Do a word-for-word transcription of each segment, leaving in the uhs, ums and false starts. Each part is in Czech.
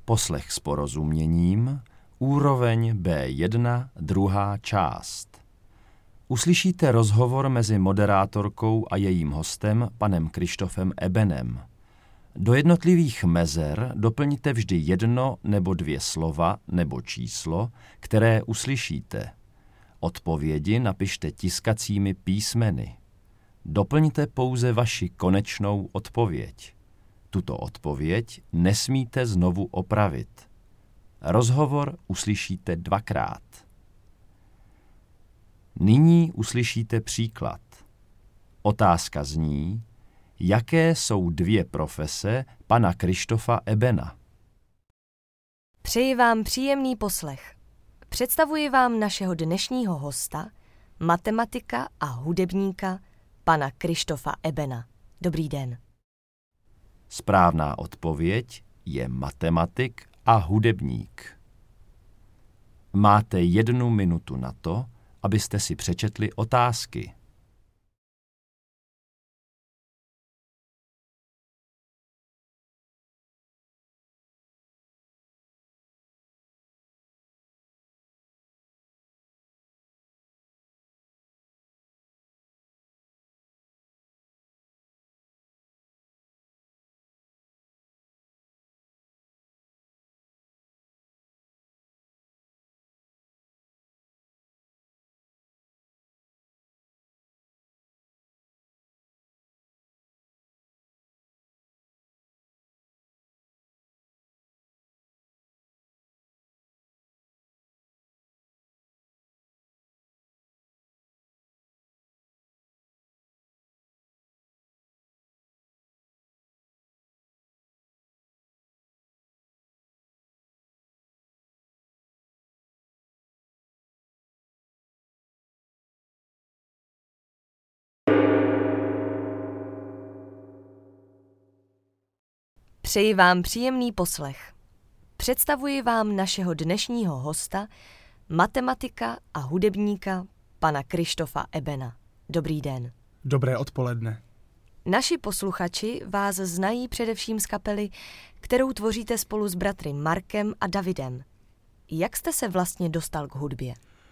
Poslech s porozuměním, úroveň bé jedna, druhá část. Uslyšíte rozhovor mezi moderátorkou a jejím hostem, panem Krištofem Ebenem. Do jednotlivých mezer doplňte vždy jedno nebo dvě slova nebo číslo, které uslyšíte. Odpovědi napište tiskacími písmeny. Doplňte pouze vaši konečnou odpověď. Tuto odpověď nesmíte znovu opravit. Rozhovor uslyšíte dvakrát. Nyní uslyšíte příklad. Otázka zní, jaké jsou dvě profese pana Krištofa Ebena? Přeji vám příjemný poslech. Představuji vám našeho dnešního hosta, matematika a hudebníka, pana Krištofa Ebena. Dobrý den. Správná odpověď je matematik a hudebník. Máte jednu minutu na to, abyste si přečetli otázky. Přeji vám příjemný poslech. Představuji vám našeho dnešního hosta, matematika a hudebníka, pana Krištofa Ebena. Dobrý den. Dobré odpoledne. Naši posluchači vás znají především z kapely, kterou tvoříte spolu s bratry Markem a Davidem. Jak jste se vlastně dostal k hudbě?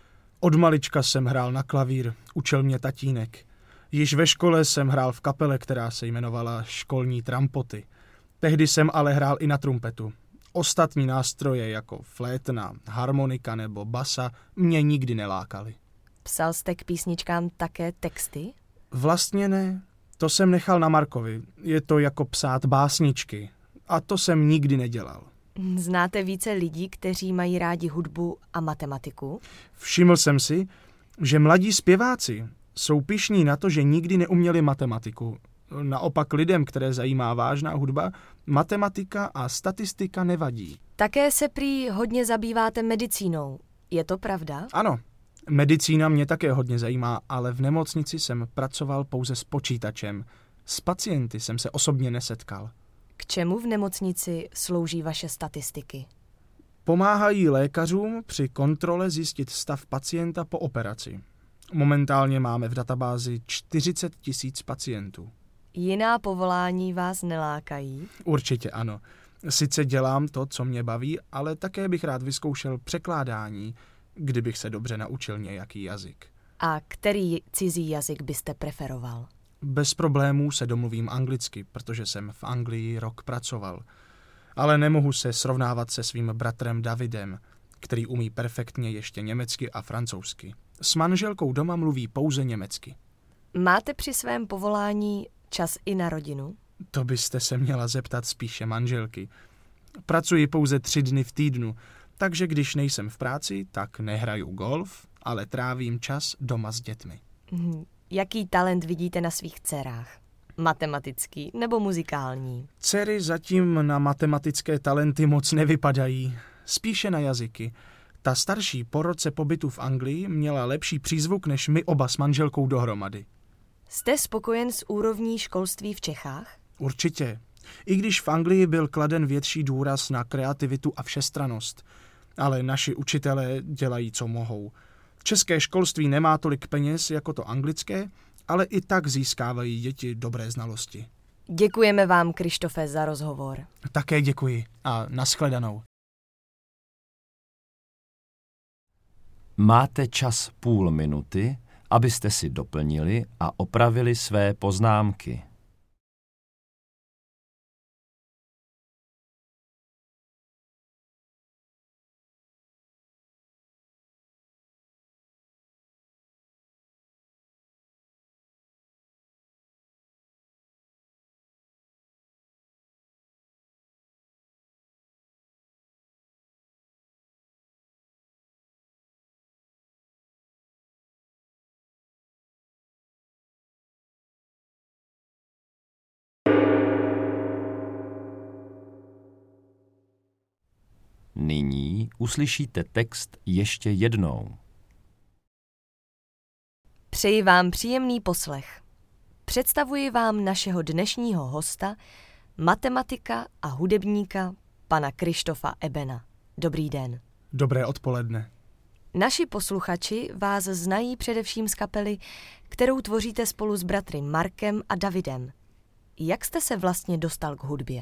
Od malička jsem hrál na klavír, učil mě tatínek. Již ve škole jsem hrál v kapele, která se jmenovala Školní trampoty. Tehdy jsem ale hrál i na trumpetu. Ostatní nástroje jako flétna, harmonika nebo basa mě nikdy nelákaly. Psal jste k písničkám také texty? Vlastně ne, to jsem nechal na Markovi. Je to jako psát básničky. A to jsem nikdy nedělal. Znáte více lidí, kteří mají rádi hudbu a matematiku? Všiml jsem si, že mladí zpěváci jsou pyšní na to, že nikdy neuměli matematiku. Naopak lidem, které zajímá vážná hudba, matematika a statistika nevadí. Také se prý hodně zabýváte medicínou. Je to pravda? Ano, medicína mě také hodně zajímá, ale v nemocnici jsem pracoval pouze s počítačem. S pacienty jsem se osobně nesetkal. K čemu v nemocnici slouží vaše statistiky? Pomáhají lékařům při kontrole zjistit stav pacienta po operaci. Momentálně máme v databázi čtyřicet tisíc pacientů. Jiná povolání vás nelákají? Určitě ano. Sice dělám to, co mě baví, ale také bych rád vyzkoušel překládání, kdybych se dobře naučil nějaký jazyk. A který cizí jazyk byste preferoval? Bez problémů se domluvím anglicky, protože jsem v Anglii rok pracoval. Ale nemohu se srovnávat se svým bratrem Davidem, který umí perfektně ještě německy a francouzsky. S manželkou doma mluví pouze německy. Máte při svém povolání čas i na rodinu? To byste se měla zeptat spíše manželky. Pracuji pouze tři dny v týdnu, takže když nejsem v práci, tak nehraju golf, ale trávím čas doma s dětmi. Hmm. Jaký talent vidíte na svých dcerách? Matematický nebo muzikální? Dcery zatím na matematické talenty moc nevypadají, spíše na jazyky. Ta starší po roce pobytu v Anglii měla lepší přízvuk než my oba s manželkou dohromady. Jste spokojen s úrovní školství v Čechách? Určitě. I když v Anglii byl kladen větší důraz na kreativitu a všestrannost. Ale naši učitelé dělají, co mohou. České školství nemá tolik peněz jako to anglické, ale i tak získávají děti dobré znalosti. Děkujeme vám, Krištofe, za rozhovor. Také děkuji a nashledanou. Máte čas půl minuty, abyste si doplnili a opravili své poznámky. Nyní uslyšíte text ještě jednou. Přeji vám příjemný poslech. Představuji vám našeho dnešního hosta, matematika a hudebníka, pana Krištofa Ebena. Dobrý den. Dobré odpoledne. Naši posluchači vás znají především z kapely, kterou tvoříte spolu s bratry Markem a Davidem. Jak jste se vlastně dostal k hudbě?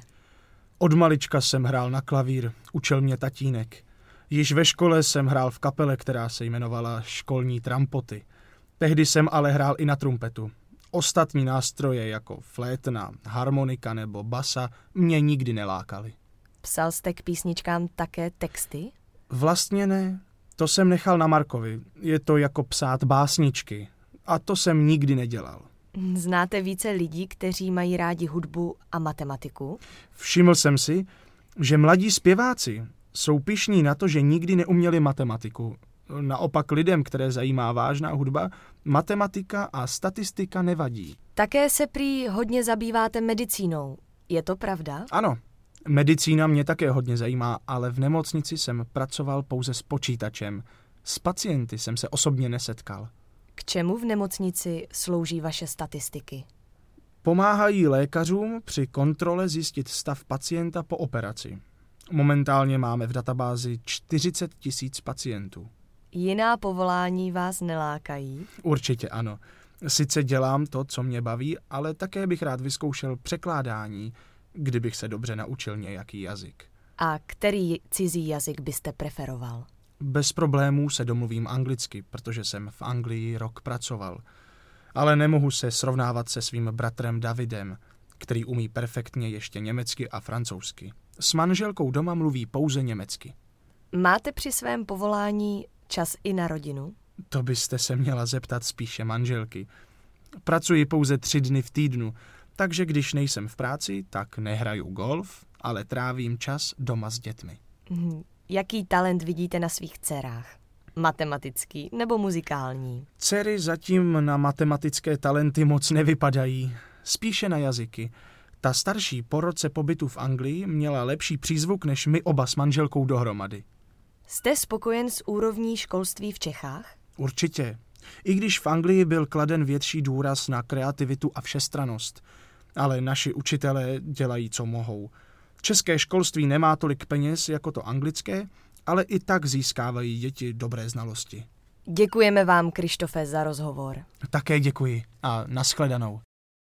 Od malička jsem hrál na klavír, učil mě tatínek. Již ve škole jsem hrál v kapele, která se jmenovala Školní trampoty. Tehdy jsem ale hrál i na trumpetu. Ostatní nástroje jako flétna, harmonika nebo basa mě nikdy nelákaly. Psal jste k písničkám také texty? Vlastně ne, to jsem nechal na Markovi. Je to jako psát básničky. A to jsem nikdy nedělal. Znáte více lidí, kteří mají rádi hudbu a matematiku? Všiml jsem si, že mladí zpěváci jsou pyšní na to, že nikdy neuměli matematiku. Naopak lidem, které zajímá vážná hudba, matematika a statistika nevadí. Také se prý hodně zabýváte medicínou. Je to pravda? Ano, medicína mě také hodně zajímá, ale v nemocnici jsem pracoval pouze s počítačem. S pacienty jsem se osobně nesetkal. K čemu v nemocnici slouží vaše statistiky? Pomáhají lékařům při kontrole zjistit stav pacienta po operaci. Momentálně máme v databázi čtyřicet tisíc pacientů. Jiná povolání vás nelákají? Určitě ano. Sice dělám to, co mě baví, ale také bych rád vyzkoušel překládání, kdybych se dobře naučil nějaký jazyk. A který cizí jazyk byste preferoval? Bez problémů se domluvím anglicky, protože jsem v Anglii rok pracoval. Ale nemohu se srovnávat se svým bratrem Davidem, který umí perfektně ještě německy a francouzsky. S manželkou doma mluví pouze německy. Máte při svém povolání čas i na rodinu? To byste se měla zeptat spíše manželky. Pracuji pouze tři dny v týdnu, takže když nejsem v práci, tak nehraju golf, ale trávím čas doma s dětmi. Hmm. Jaký talent vidíte na svých dcerách? Matematický nebo muzikální? Dcery zatím na matematické talenty moc nevypadají, spíše na jazyky. Ta starší po roce pobytu v Anglii měla lepší přízvuk než my oba s manželkou dohromady. Jste spokojen s úrovní školství v Čechách? Určitě. I když v Anglii byl kladen větší důraz na kreativitu a všestrannost. Ale naši učitelé dělají, co mohou. České školství nemá tolik peněz jako to anglické, ale i tak získávají děti dobré znalosti. Děkujeme vám, Krištofe, za rozhovor. Také děkuji a nashledanou.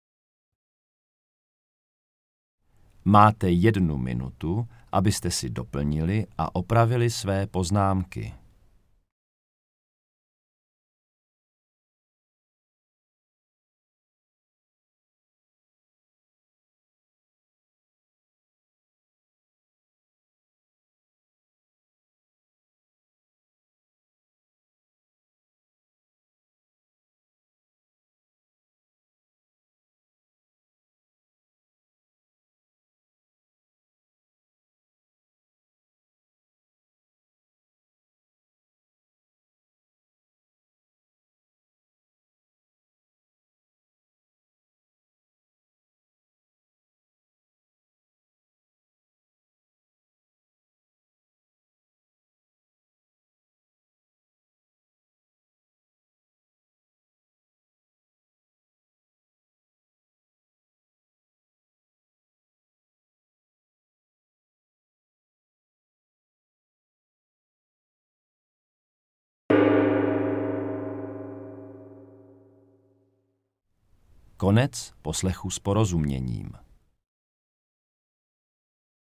Máte jednu minutu, abyste si doplnili a opravili své poznámky. Konec poslechu s porozuměním.